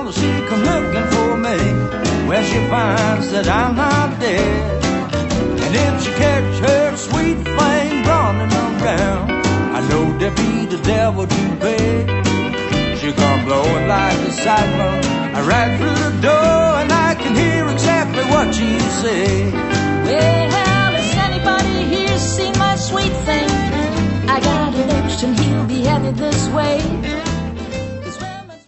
trouble, she come looking for me. Well, she finds that I'm not dead, and if she catch her sweet flame running around, I know there be the devil to pay. She come blowing like a cyclone, I ride through the door and I can hear exactly what she say. Well,